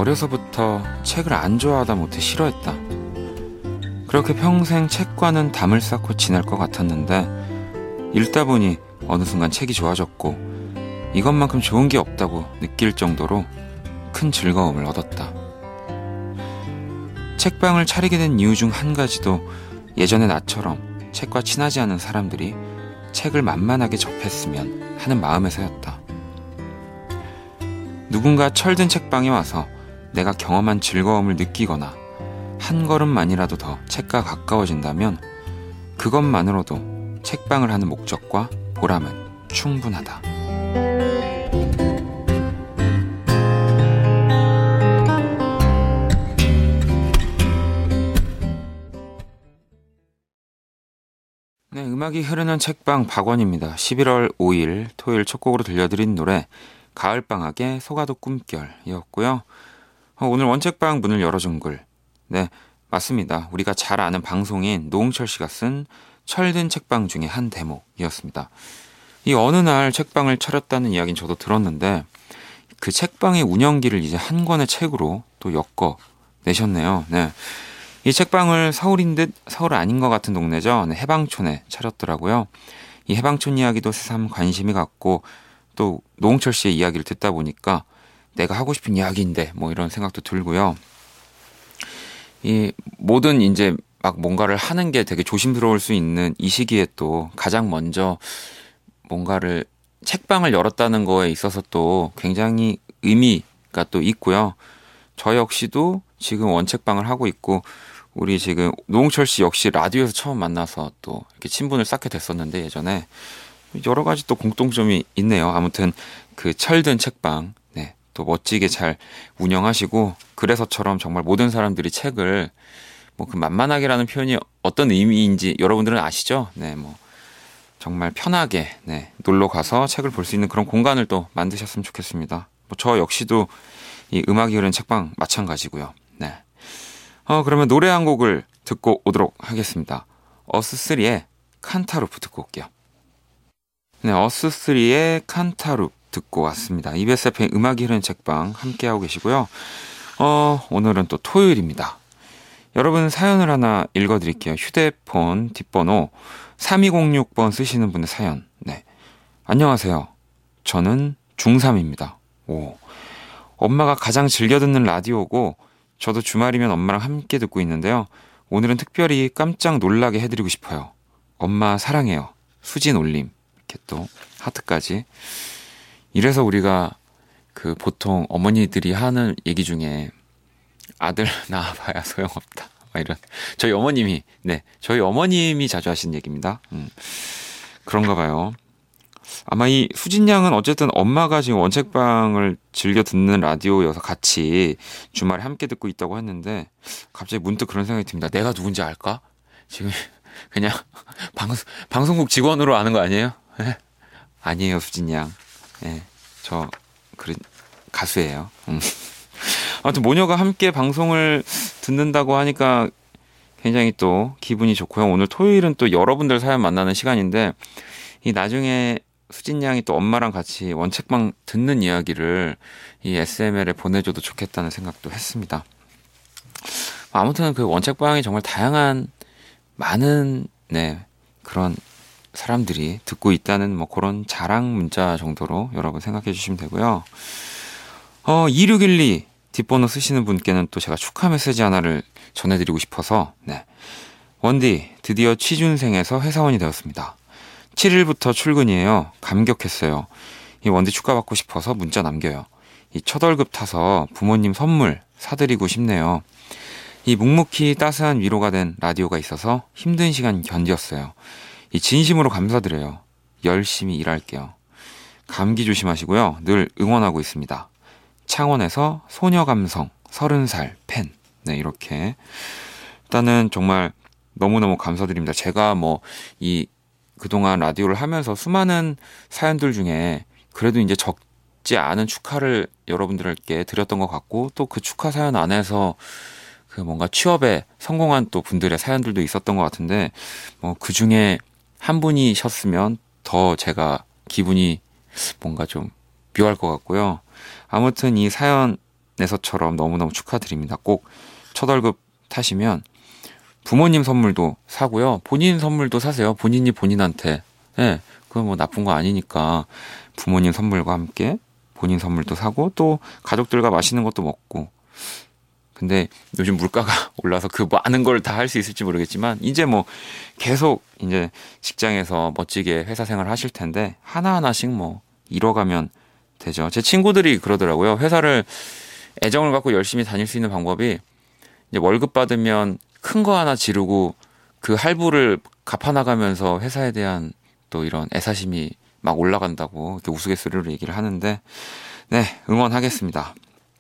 어려서부터 책을 안 좋아하다 못해 싫어했다. 그렇게 평생 책과는 담을 쌓고 지낼 것 같았는데 읽다 보니 어느 순간 책이 좋아졌고 이것만큼 좋은 게 없다고 느낄 정도로 큰 즐거움을 얻었다. 책방을 차리게 된 이유 중 한 가지도 예전의 나처럼 책과 친하지 않은 사람들이 책을 만만하게 접했으면 하는 마음에서였다. 누군가 철든 책방에 와서 내가 경험한 즐거움을 느끼거나 한 걸음만이라도 더 책과 가까워진다면 그것만으로도 책방을 하는 목적과 보람은 충분하다. 네, 음악이 흐르는 책방 박원입니다. 11월 5일 토요일 첫 곡으로 들려드린 노래 가을방학의 소가도 꿈결이었고요. 오늘 원책방 문을 열어준 글. 네, 맞습니다. 우리가 잘 아는 방송인 노홍철 씨가 쓴 철든 책방 중에 한 대목이었습니다. 이 어느 날 책방을 차렸다는 이야기는 저도 들었는데 그 책방의 운영기를 이제 한 권의 책으로 또 엮어내셨네요. 네. 이 책방을 서울인 듯 서울 아닌 것 같은 동네죠. 네, 해방촌에 차렸더라고요. 이 해방촌 이야기도 새삼 관심이 갔고 또 노홍철 씨의 이야기를 듣다 보니까 내가 하고 싶은 이야기인데 뭐 이런 생각도 들고요. 이 모든 이제 막 뭔가를 하는 게 되게 조심스러울 수 있는 이 시기에 또 가장 먼저 뭔가를 책방을 열었다는 거에 있어서 또 굉장히 의미가 또 있고요. 저 역시도 지금 원책방을 하고 있고 우리 지금 노홍철 씨 역시 라디오에서 처음 만나서 또 이렇게 친분을 쌓게 됐었는데 예전에 여러 가지 또 공통점이 있네요. 아무튼 그 철든 책방 네, 또 멋지게 잘 운영하시고 그래서처럼 정말 모든 사람들이 책을 뭐 그 만만하게라는 표현이 어떤 의미인지 여러분들은 아시죠? 네, 뭐 정말 편하게 네, 놀러 가서 책을 볼 수 있는 그런 공간을 또 만드셨으면 좋겠습니다. 뭐 저 역시도 이 음악이 흐르는 책방 마찬가지고요. 네. 그러면 노래 한 곡을 듣고 오도록 하겠습니다. 어스3의 칸타루프 듣고 올게요. 네, 어스3의 칸타루프 듣고 왔습니다. EBS FM 음악이 흐르는 책방 함께하고 계시고요. 오늘은 또 토요일입니다. 여러분 사연을 하나 읽어드릴게요. 휴대폰 뒷번호 3206번 쓰시는 분의 사연. 네. 안녕하세요. 저는 중3입니다. 오. 엄마가 가장 즐겨 듣는 라디오고 저도 주말이면 엄마랑 함께 듣고 있는데요. 오늘은 특별히 깜짝 놀라게 해드리고 싶어요. 엄마 사랑해요. 수진 올림. 이렇게 또 하트까지. 이래서 우리가 그 보통 어머니들이 하는 얘기 중에 아들 낳아봐야 소용없다. 이런 저희 어머님이 자주 하시는 얘기입니다. 그런가 봐요. 아마 이 수진 양은 어쨌든 엄마가 지금 원책방을 즐겨 듣는 라디오여서 같이 주말에 함께 듣고 있다고 했는데 갑자기 문득 그런 생각이 듭니다. 내가 누군지 알까? 지금 그냥 방송국 직원으로 아는 거 아니에요? 네? 아니에요, 수진 양. 네, 저 가수예요. 아무튼 모녀가 함께 방송을 듣는다고 하니까 굉장히 또 기분이 좋고요. 오늘 토요일은 또 여러분들 사연 만나는 시간인데 이 나중에 수진 양이 또 엄마랑 같이 원책방 듣는 이야기를 이 SML에 보내줘도 좋겠다는 생각도 했습니다. 아무튼 그 원책방이 정말 다양한 많은 네 그런 사람들이 듣고 있다는 뭐 그런 자랑 문자 정도로 여러분 생각해 주시면 되고요. 2612 뒷번호 쓰시는 분께는 또 제가 축하 메시지 하나를 전해드리고 싶어서 네. 원디 드디어 취준생에서 회사원이 되었습니다. 7일부터 출근이에요. 감격했어요. 이 원디 축하받고 싶어서 문자 남겨요. 이 첫 월급 타서 부모님 선물 사드리고 싶네요. 이 묵묵히 따스한 위로가 된 라디오가 있어서 힘든 시간 견디었어요. 이 진심으로 감사드려요. 열심히 일할게요. 감기 조심하시고요. 늘 응원하고 있습니다. 창원에서 소녀감성 30살 팬. 네, 이렇게 일단은 정말 너무너무 감사드립니다. 제가 그동안 라디오를 하면서 수많은 사연들 중에 그래도 이제 적지 않은 축하를 여러분들께 드렸던 것 같고 또 그 축하 사연 안에서 그 뭔가 취업에 성공한 또 분들의 사연들도 있었던 것 같은데 그 중에 한 분이셨으면 더 제가 기분이 뭔가 좀 묘할 것 같고요. 아무튼 이 사연 내서처럼 너무너무 축하드립니다. 꼭 첫 월급 타시면 부모님 선물도 사고요. 본인 선물도 사세요. 본인이 본인한테. 예, 그건 뭐 나쁜 거 아니니까 부모님 선물과 함께 본인 선물도 사고 또 가족들과 맛있는 것도 먹고. 근데 요즘 물가가 올라서 그 많은 걸 다 할 수 있을지 모르겠지만 이제 뭐 계속 이제 직장에서 멋지게 회사 생활 하실 텐데 하나하나씩 뭐 이뤄가면 되죠. 제 친구들이 그러더라고요. 회사를 애정을 갖고 열심히 다닐 수 있는 방법이 이제 월급 받으면 큰 거 하나 지르고 그 할부를 갚아나가면서 회사에 대한 또 이런 애사심이 막 올라간다고 이렇게 우스갯소리로 얘기를 하는데 네, 응원하겠습니다.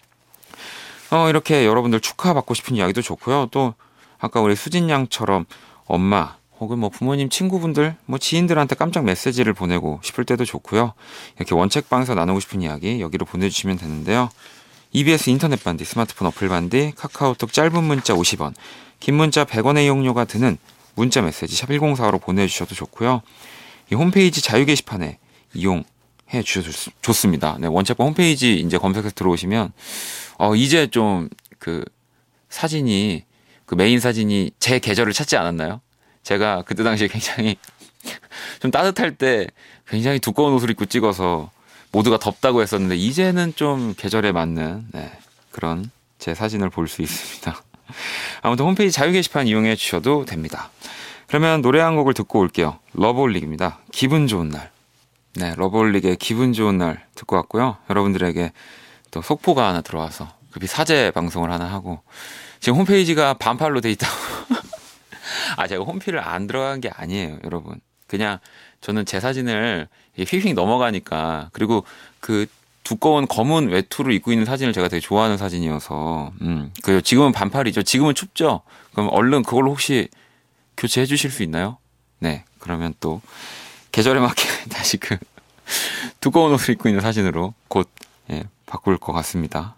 이렇게 여러분들 축하받고 싶은 이야기도 좋고요. 또 아까 우리 수진 양처럼 엄마 혹은 뭐 부모님, 친구분들, 뭐 지인들한테 깜짝 메시지를 보내고 싶을 때도 좋고요. 이렇게 원책방에서 나누고 싶은 이야기 여기로 보내주시면 되는데요. EBS 인터넷 반디, 스마트폰 어플 반디, 카카오톡 짧은 문자 50원, 긴 문자 100원의 이용료가 드는 문자 메시지 샵 1045로 보내주셔도 좋고요. 이 홈페이지 자유 게시판에 이용해 주셔도 좋습니다. 네, 원책방 홈페이지 이제 검색해서 들어오시면 이제 좀 그 사진이 그 메인 사진이 제 계절을 찾지 않았나요? 제가 그때 당시에 굉장히 좀 따뜻할 때 굉장히 두꺼운 옷을 입고 찍어서 모두가 덥다고 했었는데 이제는 좀 계절에 맞는 그런 제 사진을 볼 수 있습니다. 아무튼 홈페이지 자유 게시판 이용해 주셔도 됩니다. 그러면 노래 한 곡을 듣고 올게요. 러브홀릭입니다. 기분 좋은 날. 네, 러브홀릭의 기분 좋은 날 듣고 왔고요. 여러분들에게 또 속보가 하나 들어와서 급히 사제 방송을 하나 하고 지금 홈페이지가 반팔로 돼 있다고. 제가 홈피를 안 들어간 게 아니에요, 여러분. 그냥 저는 제 사진을 휙휙 넘어가니까 그리고 그 두꺼운 검은 외투를 입고 있는 사진을 제가 되게 좋아하는 사진이어서 그리고 지금은 반팔이죠. 지금은 춥죠. 그럼 얼른 그걸로 혹시 교체해 주실 수 있나요? 네, 그러면 또 계절에 맞게 다시 그 두꺼운 옷을 입고 있는 사진으로 곧 바꿀 것 같습니다.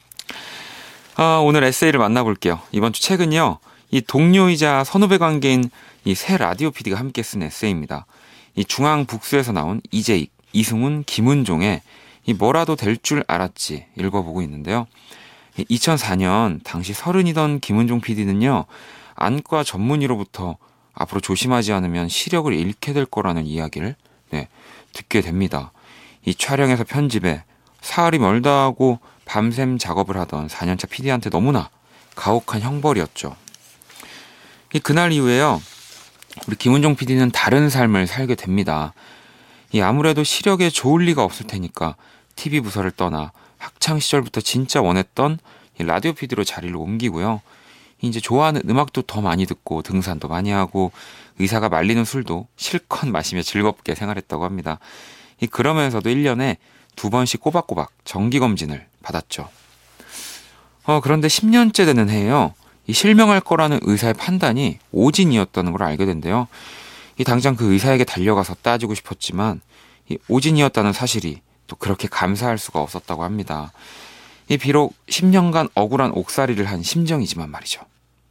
오늘 에세이를 만나볼게요. 이번 주 책은요. 이 동료이자 선후배 관계인 이 새 라디오 PD가 함께 쓴 에세이입니다. 이 중앙북수에서 나온 이재익, 이승훈, 김은종의 이 뭐라도 될 줄 알았지 읽어보고 있는데요. 2004년 당시 30이던 김은종 PD는요. 안과 전문의로부터 앞으로 조심하지 않으면 시력을 잃게 될 거라는 이야기를 듣게 됩니다. 이 촬영에서 편집에 사흘이 멀다 하고 밤샘 작업을 하던 4년차 PD한테 너무나 가혹한 형벌이었죠. 그날 이후에요. 우리 김은종 PD는 다른 삶을 살게 됩니다. 아무래도 시력에 좋을 리가 없을 테니까 TV 부서를 떠나 학창 시절부터 진짜 원했던 라디오 PD로 자리를 옮기고요. 이제 좋아하는 음악도 더 많이 듣고 등산도 많이 하고 의사가 말리는 술도 실컷 마시며 즐겁게 생활했다고 합니다. 그러면서도 1년에 2번씩 꼬박꼬박 정기검진을 받았죠. 그런데 10년째 되는 해에요. 실명할 거라는 의사의 판단이 오진이었다는 걸 알게 된대요. 당장 그 의사에게 달려가서 따지고 싶었지만 오진이었다는 사실이 또 그렇게 감사할 수가 없었다고 합니다. 비록 10년간 억울한 옥살이를 한 심정이지만 말이죠.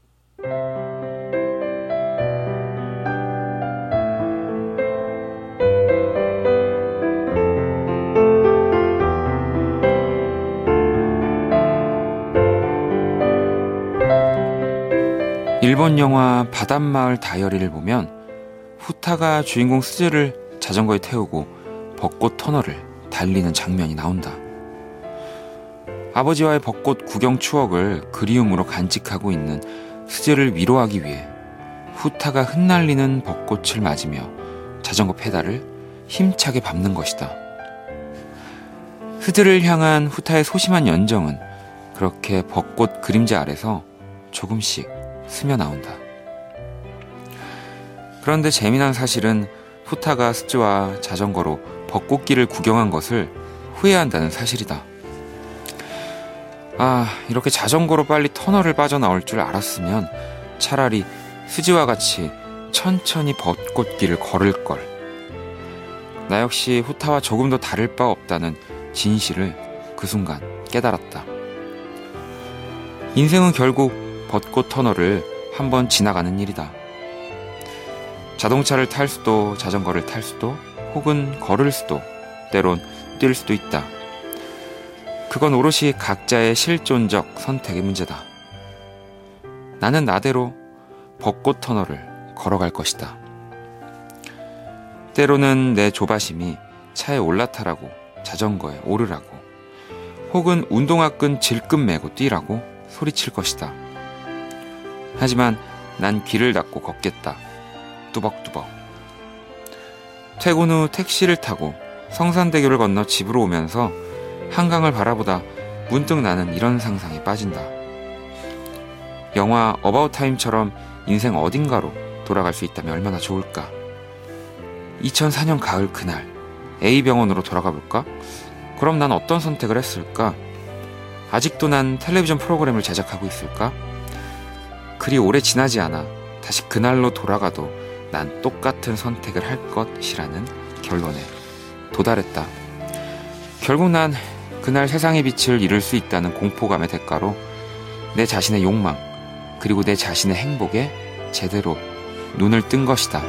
일본 영화 바닷마을 다이어리를 보면 후타가 주인공 스즈를 자전거에 태우고 벚꽃 터널을 달리는 장면이 나온다. 아버지와의 벚꽃 구경 추억을 그리움으로 간직하고 있는 스즈를 위로하기 위해 후타가 흩날리는 벚꽃을 맞으며 자전거 페달을 힘차게 밟는 것이다. 스즈를 향한 후타의 소심한 연정은 그렇게 벚꽃 그림자 아래서 조금씩 스며 나온다. 그런데 재미난 사실은 후타가 스즈와 자전거로 벚꽃길을 구경한 것을 후회한다는 사실이다. 이렇게 자전거로 빨리 터널을 빠져나올 줄 알았으면 차라리 스즈와 같이 천천히 벚꽃길을 걸을걸. 나 역시 후타와 조금 더 다를 바 없다는 진실을 그 순간 깨달았다. 인생은 결국 벚꽃 터널을 한번 지나가는 일이다. 자동차를 탈 수도 자전거를 탈 수도 혹은 걸을 수도 때론 뛸 수도 있다. 그건 오롯이 각자의 실존적 선택의 문제다. 나는 나대로 벚꽃 터널을 걸어갈 것이다. 때로는 내 조바심이 차에 올라타라고, 자전거에 오르라고, 혹은 운동화끈 질끈 매고 뛰라고 소리칠 것이다. 하지만 난 귀를 닫고 걷겠다. 뚜벅뚜벅. 퇴근 후 택시를 타고 성산대교를 건너 집으로 오면서 한강을 바라보다 문득 나는 이런 상상에 빠진다. 영화 어바웃 타임처럼 인생 어딘가로 돌아갈 수 있다면 얼마나 좋을까. 2004년 가을 그날 A병원으로 돌아가 볼까? 그럼 난 어떤 선택을 했을까? 아직도 난 텔레비전 프로그램을 제작하고 있을까? 그리 오래 지나지 않아 다시 그날로 돌아가도 난 똑같은 선택을 할 것이라는 결론에 도달했다. 결국 난 그날 세상의 빛을 잃을 수 있다는 공포감의 대가로 내 자신의 욕망 그리고 내 자신의 행복에 제대로 눈을 뜬 것이다.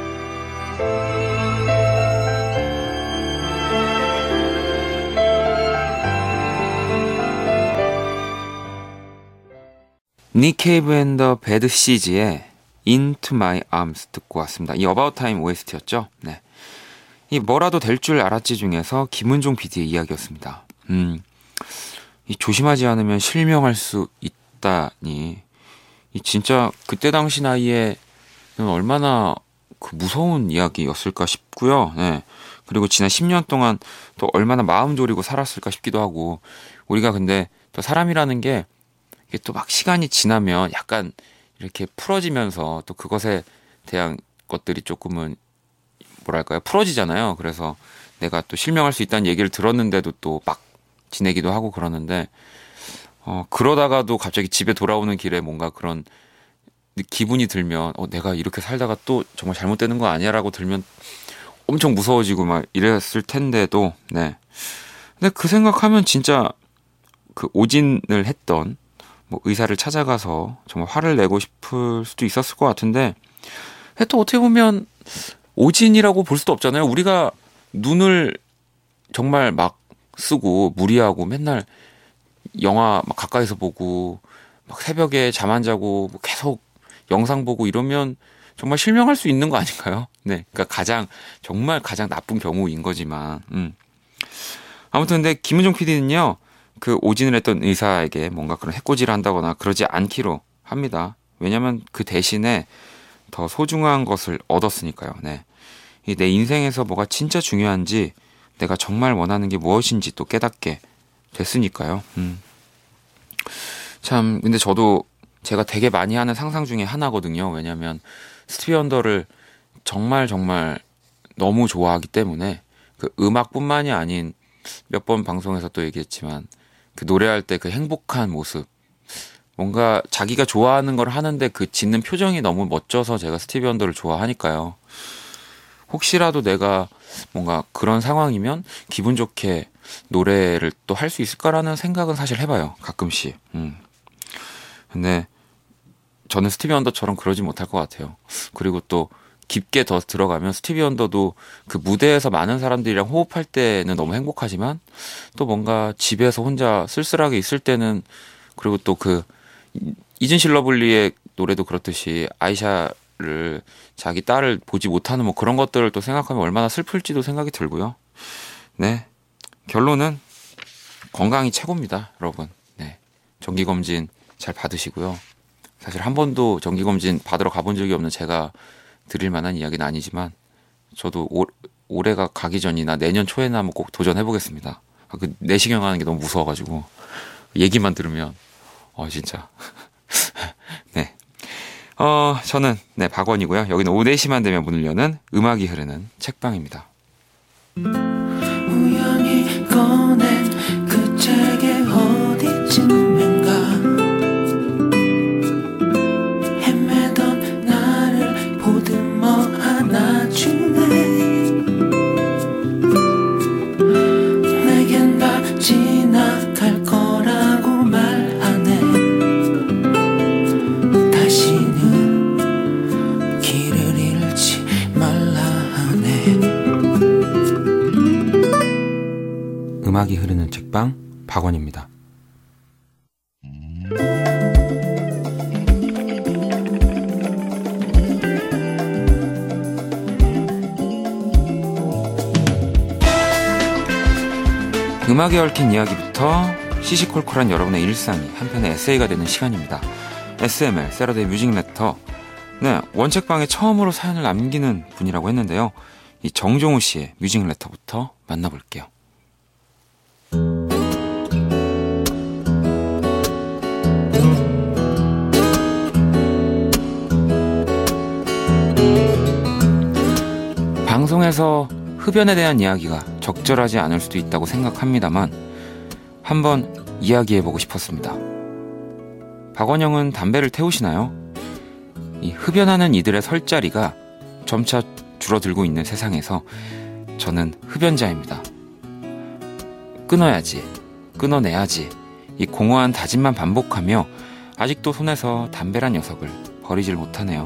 닉 케이브 앤 더 배드 시즈의 Into My Arms 듣고 왔습니다. 이 About Time OST였죠? 네. 이 뭐라도 될 줄 알았지 중에서 김은종 PD의 이야기였습니다. 이 조심하지 않으면 실명할 수 있다니. 이 진짜 그때 당시 나이에 얼마나 그 무서운 이야기였을까 싶고요. 네. 그리고 지난 10년 동안 또 얼마나 마음 졸이고 살았을까 싶기도 하고. 우리가 근데 또 사람이라는 게 이게 또 막 시간이 지나면 약간 이렇게 풀어지면서 또 그것에 대한 것들이 조금은 뭐랄까요? 풀어지잖아요. 그래서 내가 또 실명할 수 있다는 얘기를 들었는데도 또 막 지내기도 하고 그러는데 그러다가도 갑자기 집에 돌아오는 길에 뭔가 그런 기분이 들면 내가 이렇게 살다가 또 정말 잘못되는 거 아니야라고 들면 엄청 무서워지고 막 이랬을 텐데도 네. 근데 그 생각하면 진짜 그 오진을 했던 뭐 의사를 찾아가서 정말 화를 내고 싶을 수도 있었을 것 같은데 또 어떻게 보면 오진이라고 볼 수도 없잖아요. 우리가 눈을 정말 막 쓰고 무리하고 맨날 영화 막 가까이서 보고 막 새벽에 잠 안 자고 뭐 계속 영상 보고 이러면 정말 실명할 수 있는 거 아닌가요? 네, 그러니까 정말 가장 나쁜 경우인 거지만 아무튼 근데 김은종 PD는요. 그 오진을 했던 의사에게 뭔가 그런 해코지를 한다거나 그러지 않기로 합니다. 왜냐면 그 대신에 더 소중한 것을 얻었으니까요. 네. 내 인생에서 뭐가 진짜 중요한지 내가 정말 원하는 게 무엇인지 또 깨닫게 됐으니까요. 참 근데 저도 제가 되게 많이 하는 상상 중에 하나거든요. 왜냐면 스티비 원더를 정말 너무 좋아하기 때문에 그 음악뿐만이 아닌 몇 번 방송에서 또 얘기했지만 그 노래할 때 그 행복한 모습 뭔가 자기가 좋아하는 걸 하는데 그 짓는 표정이 너무 멋져서 제가 스티비 원더를 좋아하니까요. 혹시라도 내가 뭔가 그런 상황이면 기분 좋게 노래를 또 할 수 있을까라는 생각은 사실 해봐요. 가끔씩. 근데 저는 스티비 원더처럼 그러지 못할 것 같아요. 그리고 또 깊게 더 들어가면 스티비 원더도 그 무대에서 많은 사람들이랑 호흡할 때는 너무 행복하지만 또 뭔가 집에서 혼자 쓸쓸하게 있을 때는 그리고 또 그 이즌실 러블리의 노래도 그렇듯이 아이샤를 자기 딸을 보지 못하는 뭐 그런 것들을 또 생각하면 얼마나 슬플지도 생각이 들고요. 네. 결론은 건강이 최고입니다, 여러분. 네. 정기검진 잘 받으시고요. 사실 한 번도 정기검진 받으러 가본 적이 없는 제가 드릴 만한 이야기는 아니지만 저도 올해가 가기 전이나 내년 초에나 한번 꼭 도전해보겠습니다. 그 내시경 하는 게 너무 무서워가지고 얘기만 들으면 진짜 네. 저는 네 박원이고요. 여기는 오후 4시만 되면 문을 여는 음악이 흐르는 책방입니다. 우연히 꺼낸 그 책의 어디쯤인가 헤매던 나를 보듬어 안아주네. 내겐 다 지나갈 거라고 말하네. 다시는 길을 잃지 말라 하네. 음악이 흐르는 책방 박원입니다. 음악에 얽힌 이야기부터 시시콜콜한 여러분의 일상이 한편의 에세이가 되는 시간입니다. SML, 세러데이 뮤직레터. 네, 원책방에 처음으로 사연을 남기는 분이라고 했는데요. 이 정종우 씨의 뮤직레터부터 만나볼게요. 방송에서 흡연에 대한 이야기가 적절하지 않을 수도 있다고 생각합니다만 한번 이야기해보고 싶었습니다. 박원영은 담배를 태우시나요? 이 흡연하는 이들의 설 자리가 점차 줄어들고 있는 세상에서 저는 흡연자입니다. 끊어야지, 끊어내야지, 이 공허한 다짐만 반복하며 아직도 손에서 담배란 녀석을 버리질 못하네요.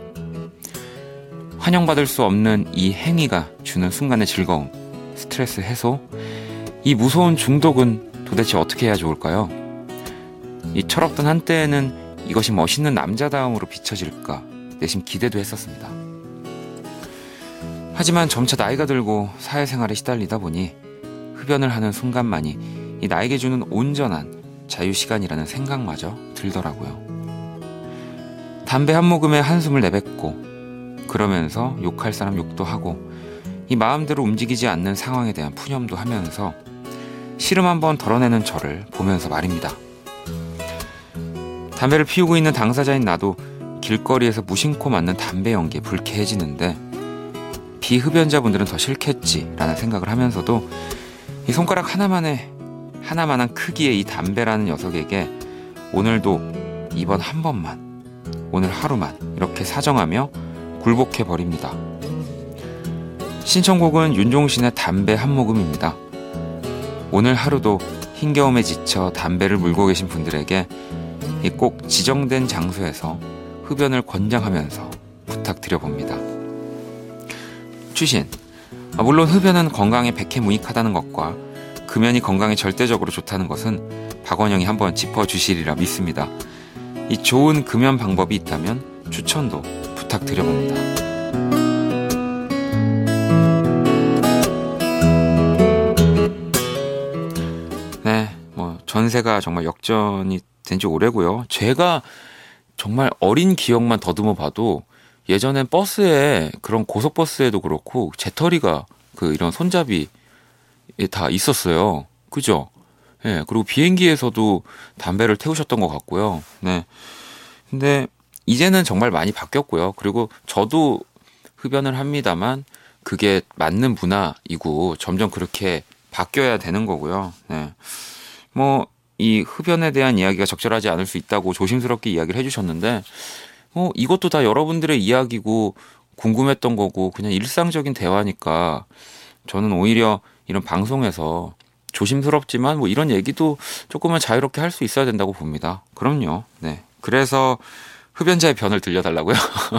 환영받을 수 없는 이 행위가 주는 순간의 즐거움, 스트레스 해소, 이 무서운 중독은 도대체 어떻게 해야 좋을까요? 이 철없던 한때에는 이것이 멋있는 남자다움으로 비춰질까 내심 기대도 했었습니다. 하지만 점차 나이가 들고 사회생활에 시달리다 보니 흡연을 하는 순간만이 이 나에게 주는 온전한 자유시간이라는 생각마저 들더라고요. 담배 한 모금에 한숨을 내뱉고 그러면서 욕할 사람 욕도 하고 이 마음대로 움직이지 않는 상황에 대한 푸념도 하면서 시름 한번 덜어내는 저를 보면서 말입니다. 담배를 피우고 있는 당사자인 나도 길거리에서 무심코 맞는 담배 연기에 불쾌해지는데 비흡연자분들은 더 싫겠지라는 생각을 하면서도 이 손가락 하나만한 크기의 이 담배라는 녀석에게 오늘도 이번 한 번만, 오늘 하루만 이렇게 사정하며 굴복해버립니다. 신청곡은 윤종신의 담배 한 모금입니다. 오늘 하루도 힘겨움에 지쳐 담배를 물고 계신 분들에게 꼭 지정된 장소에서 흡연을 권장하면서 부탁드려봅니다. 추신, 물론 흡연은 건강에 백해무익하다는 것과 금연이 건강에 절대적으로 좋다는 것은 박원영이 한번 짚어주시리라 믿습니다. 이 좋은 금연 방법이 있다면 추천도 부탁드려봅니다. 네, 전세가 정말 역전이 된 지 오래고요. 제가 정말 어린 기억만 더듬어 봐도 예전엔 버스에 그런 고속버스에도 그렇고 재터리가 이런 손잡이에 다 있었어요. 그죠? 예, 그리고 비행기에서도 담배를 태우셨던 것 같고요. 네. 근데 이제는 정말 많이 바뀌었고요. 그리고 저도 흡연을 합니다만 그게 맞는 문화이고 점점 그렇게 바뀌어야 되는 거고요. 네. 이 흡연에 대한 이야기가 적절하지 않을 수 있다고 조심스럽게 이야기를 해주셨는데 이것도 다 여러분들의 이야기고 궁금했던 거고 그냥 일상적인 대화니까 저는 오히려 이런 방송에서 조심스럽지만 이런 얘기도 조금은 자유롭게 할 수 있어야 된다고 봅니다. 그럼요. 네. 그래서 흡연자의 변을 들려달라고요?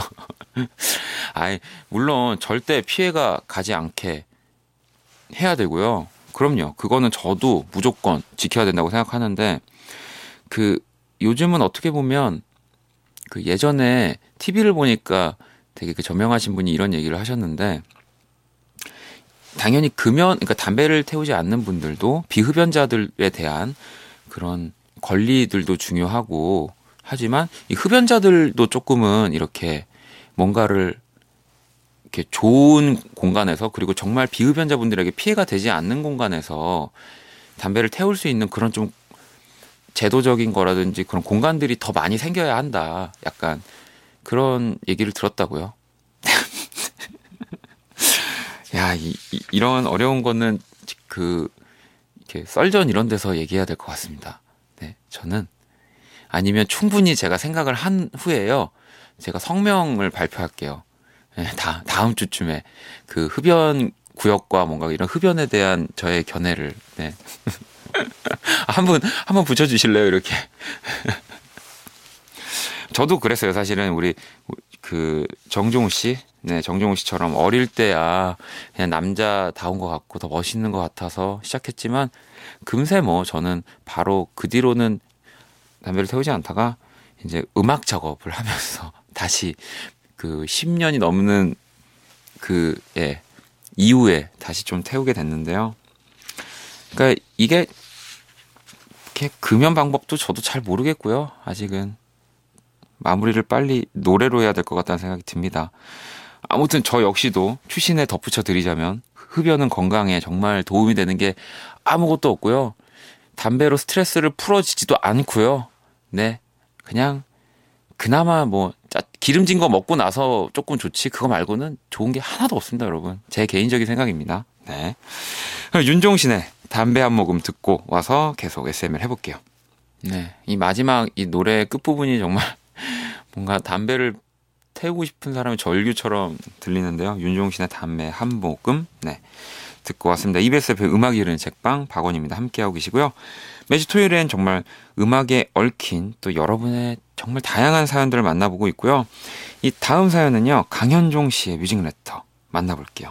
물론 절대 피해가 가지 않게 해야 되고요. 그럼요. 그거는 저도 무조건 지켜야 된다고 생각하는데 요즘은 어떻게 보면 예전에 TV를 보니까 되게 저명하신 분이 이런 얘기를 하셨는데 당연히 그러니까 담배를 태우지 않는 분들도 비흡연자들에 대한 그런 권리들도 중요하고 하지만 이 흡연자들도 조금은 이렇게 뭔가를 이렇게 좋은 공간에서 그리고 정말 비흡연자분들에게 피해가 되지 않는 공간에서 담배를 태울 수 있는 그런 좀 제도적인 거라든지 그런 공간들이 더 많이 생겨야 한다. 약간 그런 얘기를 들었다고요. 야, 이런 어려운 거는 이렇게 썰전 이런 데서 얘기해야 될 것 같습니다. 네, 저는 아니면 충분히 제가 생각을 한 후에요. 제가 성명을 발표할게요. 네, 다음 주쯤에 흡연 구역과 뭔가 이런 흡연에 대한 저의 견해를 네. 한번 붙여주실래요? 이렇게. 저도 그랬어요. 사실은 우리 정종우 씨, 네, 정종우 씨처럼 어릴 때야 그냥 남자다운 것 같고 더 멋있는 것 같아서 시작했지만 금세 저는 바로 그 뒤로는 담배를 태우지 않다가 이제 음악 작업을 하면서 다시 10년이 넘는 이후에 다시 좀 태우게 됐는데요. 그러니까 이게 이렇게 금연 방법도 저도 잘 모르겠고요. 아직은 마무리를 빨리 노래로 해야 될 것 같다는 생각이 듭니다. 아무튼 저 역시도 추신에 덧붙여 드리자면 흡연은 건강에 정말 도움이 되는 게 아무것도 없고요. 담배로 스트레스를 풀어지지도 않고요. 네, 그냥 그나마 뭐 기름진 거 먹고 나서 조금 좋지 그거 말고는 좋은 게 하나도 없습니다, 여러분. 제 개인적인 생각입니다. 네, 윤종신의 담배 한 모금 듣고 와서 계속 SM을 해볼게요. 네, 이 마지막 이 노래 끝부분이 정말 뭔가 담배를 태우고 싶은 사람의 절규처럼 들리는데요. 윤종신의 담배 한 모금, 네, 듣고 왔습니다. EBS FM 음악이 흐르는 책방 박원입니다. 함께하고 계시고요. 매주 토요일엔 정말 음악에 얽힌 또 여러분의 정말 다양한 사연들을 만나보고 있고요. 이 다음 사연은요, 강현종 씨의 뮤직레터 만나볼게요.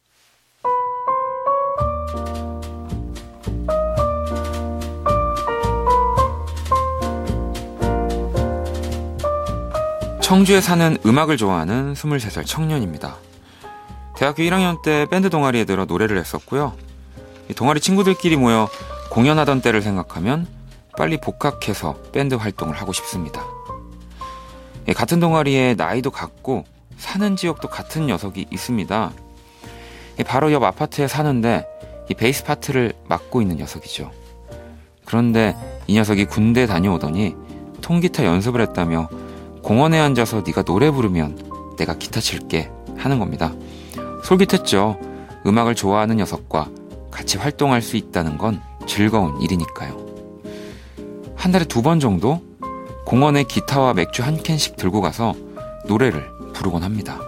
청주에 사는 음악을 좋아하는 23살 청년입니다. 대학교 1학년 때 밴드 동아리에 들어 노래를 했었고요. 동아리 친구들끼리 모여 공연하던 때를 생각하면 빨리 복학해서 밴드 활동을 하고 싶습니다. 같은 동아리에 나이도 같고 사는 지역도 같은 녀석이 있습니다. 바로 옆 아파트에 사는데 이 베이스 파트를 맡고 있는 녀석이죠. 그런데 이 녀석이 군대 다녀오더니 통기타 연습을 했다며 공원에 앉아서 네가 노래 부르면 내가 기타 칠게 하는 겁니다. 솔깃했죠. 음악을 좋아하는 녀석과 같이 활동할 수 있다는 건 즐거운 일이니까요. 한 달에 2번 정도 공원에 기타와 맥주 한 캔씩 들고 가서 노래를 부르곤 합니다.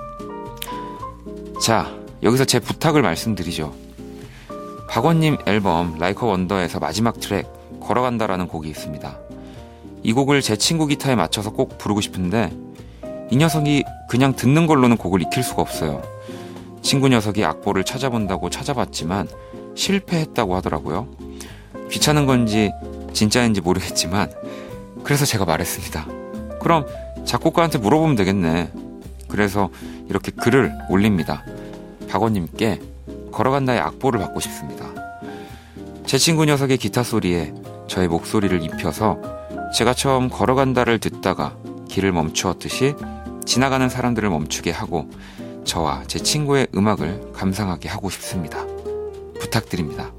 자, 여기서 제 부탁을 말씀드리죠. 박원님 앨범 라이크 원더에서 마지막 트랙 걸어간다라는 곡이 있습니다. 이 곡을 제 친구 기타에 맞춰서 꼭 부르고 싶은데 이 녀석이 그냥 듣는 걸로는 곡을 익힐 수가 없어요. 친구 녀석이 악보를 찾아본다고 찾아봤지만 실패했다고 하더라고요. 귀찮은 건지 진짜인지 모르겠지만 그래서 제가 말했습니다. 그럼 작곡가한테 물어보면 되겠네. 그래서 이렇게 글을 올립니다. 박원님께 걸어간다의 악보를 받고 싶습니다. 제 친구 녀석의 기타 소리에 저의 목소리를 입혀서 제가 처음 걸어간다를 듣다가 길을 멈추었듯이 지나가는 사람들을 멈추게 하고 저와 제 친구의 음악을 감상하게 하고 싶습니다. 부탁드립니다.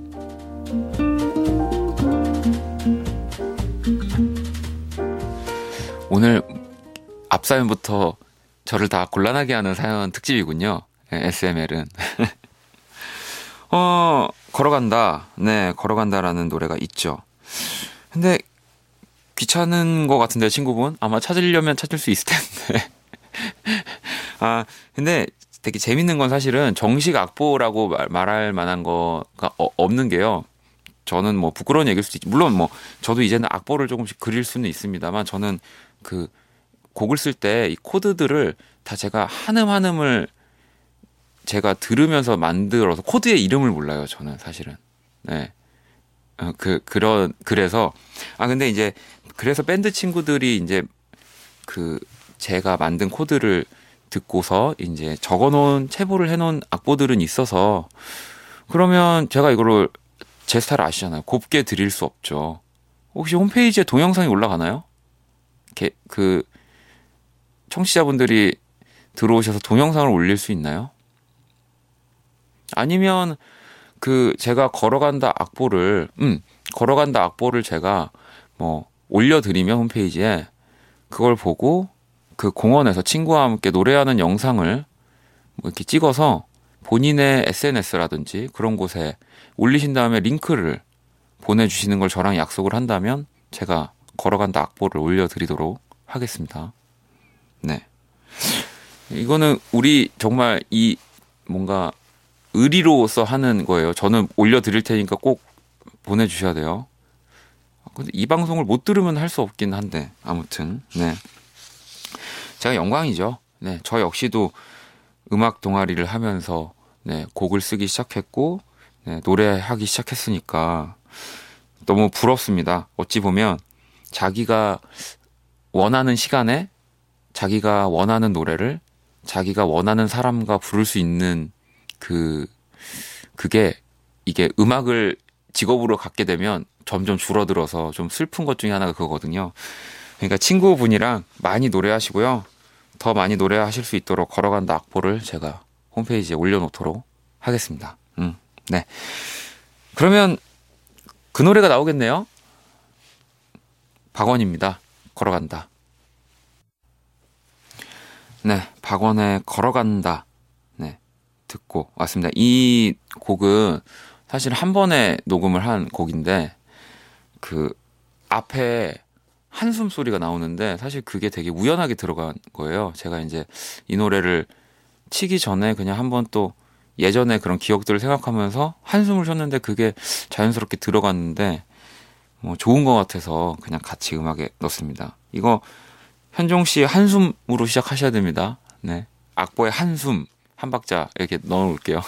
오늘 앞사연부터 저를 다 곤란하게 하는 사연 특집이군요. SML은. 걸어간다. 네, 걸어간다라는 노래가 있죠. 근데 귀찮은 것 같은데 친구분? 아마 찾으려면 찾을 수 있을 텐데. 근데 되게 재밌는 건 사실은 정식 악보라고 말할 만한 거가 없는 게요. 저는 뭐 부끄러운 얘기일 수도 있지. 물론 뭐 저도 이제는 악보를 조금씩 그릴 수는 있습니다만 저는 그 곡을 쓸 때 이 코드들을 다 제가 한음 한음을 제가 들으면서 만들어서 코드의 이름을 몰라요. 저는 사실은. 네. 그래서 근데 이제 그래서 밴드 친구들이 이제 그 제가 만든 코드를 듣고서 이제 적어놓은 체보를 해놓은 악보들은 있어서 그러면 제가 이거를 제 스타일 아시잖아요. 곱게 드릴 수 없죠. 혹시 홈페이지에 동영상이 올라가나요? 그 청취자분들이 들어오셔서 동영상을 올릴 수 있나요? 아니면 그 제가 걸어간다 악보를 제가 뭐 올려드리면 홈페이지에 그걸 보고 그 공원에서 친구와 함께 노래하는 영상을 뭐 이렇게 찍어서 본인의 SNS라든지 그런 곳에 올리신 다음에 링크를 보내주시는 걸 저랑 약속을 한다면 제가 걸어간다 악보를 올려드리도록 하겠습니다. 네. 이거는 우리 정말 이 뭔가 의리로서 하는 거예요. 저는 올려드릴 테니까 꼭 보내주셔야 돼요. 근데 이 방송을 못 들으면 할 수 없긴 한데 아무튼 네. 제가 영광이죠. 네, 저 역시도 음악 동아리를 하면서 네, 곡을 쓰기 시작했고 네, 노래하기 시작했으니까 너무 부럽습니다. 어찌 보면 자기가 원하는 시간에 자기가 원하는 노래를 자기가 원하는 사람과 부를 수 있는 그게 이게 음악을 직업으로 갖게 되면 점점 줄어들어서 좀 슬픈 것 중에 하나가 그거거든요. 그러니까 친구분이랑 많이 노래하시고요. 더 많이 노래하실 수 있도록 걸어간다 악보를 제가 홈페이지에 올려놓도록 하겠습니다. 네. 그러면 그 노래가 나오겠네요. 박원입니다. 걸어간다. 네, 박원의 걸어간다. 네, 듣고 왔습니다. 이 곡은 사실 한 번에 녹음을 한 곡인데 그 앞에 한숨 소리가 나오는데 사실 그게 되게 우연하게 들어간 거예요. 제가 이제 이 노래를 치기 전에 그냥 한번 또 예전에 그런 기억들을 생각하면서 한숨을 쉬었는데 그게 자연스럽게 들어갔는데 뭐 좋은 것 같아서 그냥 같이 음악에 넣습니다. 이거 현종 씨 한숨으로 시작하셔야 됩니다. 네, 악보에 한숨 한 박자 이렇게 넣어놓을게요.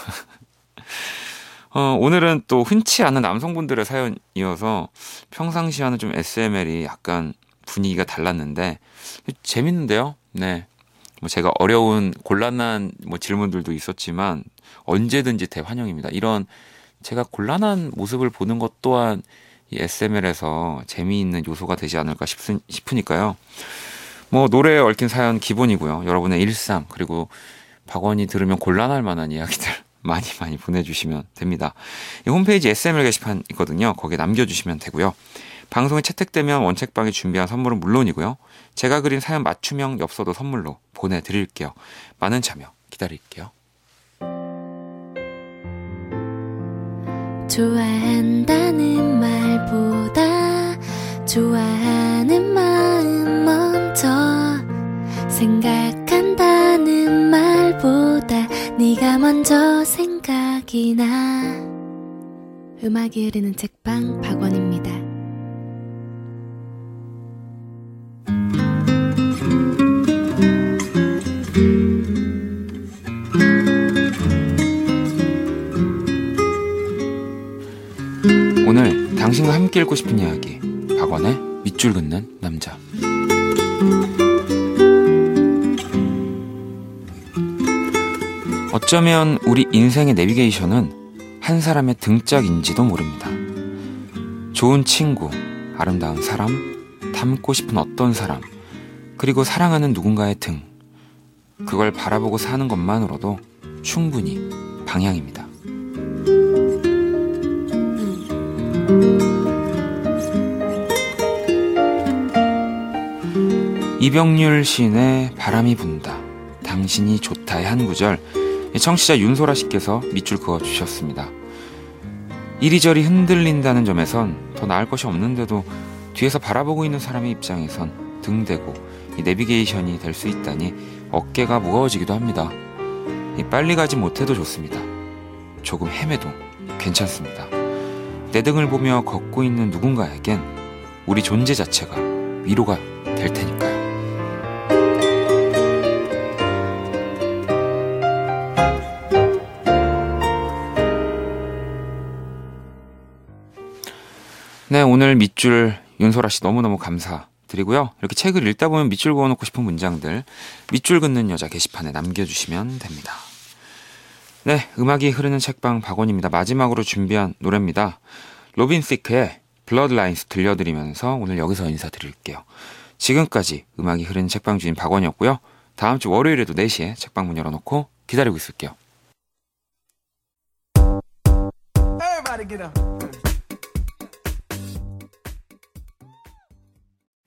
오늘은 또 흔치 않은 남성분들의 사연이어서 평상시와는 좀 SML이 약간 분위기가 달랐는데 재밌는데요. 네, 뭐 제가 어려운 곤란한 뭐 질문들도 있었지만 언제든지 대환영입니다. 이런 제가 곤란한 모습을 보는 것 또한 이 SML에서 재미있는 요소가 되지 않을까 싶으니까요. 뭐 노래에 얽힌 사연 기본이고요. 여러분의 일상 그리고 박원이 들으면 곤란할 만한 이야기들 많이 보내주시면 됩니다. 이 홈페이지 SML 게시판 있거든요. 거기에 남겨주시면 되고요. 방송에 채택되면 원책방에 준비한 선물은 물론이고요. 제가 그린 사연 맞춤형 엽서도 선물로 보내드릴게요. 많은 참여 기다릴게요. 좋아한다는 말보다 좋아하는 마음 먼저 생각한다는 말보다 네가 먼저 생각이 나. 음악이 흐르는 책방 박원입니다. 오늘 당신과 함께 읽고 싶은 이야기 박원의 밑줄 긋는 남자. 어쩌면 우리 인생의 내비게이션은 한 사람의 등짝인지도 모릅니다. 좋은 친구, 아름다운 사람, 닮고 싶은 어떤 사람, 그리고 사랑하는 누군가의 등. 그걸 바라보고 사는 것만으로도 충분히 방향입니다. 이병률 시인의 바람이 분다, 당신이 좋다의 한 구절, 청취자 윤소라 씨께서 밑줄 그어주셨습니다. 이리저리 흔들린다는 점에선 더 나을 것이 없는데도 뒤에서 바라보고 있는 사람의 입장에선 등대고 이 내비게이션이 될 수 있다니 어깨가 무거워지기도 합니다. 빨리 가지 못해도 좋습니다. 조금 헤매도 괜찮습니다. 내 등을 보며 걷고 있는 누군가에겐 우리 존재 자체가 위로가 될 테니까요. 네, 오늘 밑줄 윤소라 씨 너무너무 감사드리고요. 이렇게 책을 읽다 보면 밑줄 그어놓고 싶은 문장들 밑줄 긋는 여자 게시판에 남겨주시면 됩니다. 네, 음악이 흐르는 책방 박원입니다. 마지막으로 준비한 노래입니다. 로빈 시크의 블러드라인스 들려드리면서 오늘 여기서 인사드릴게요. 지금까지 음악이 흐르는 책방 주인 박원이었고요. 다음 주 월요일에도 4시에 책방 문 열어놓고 기다리고 있을게요. Everybody get up.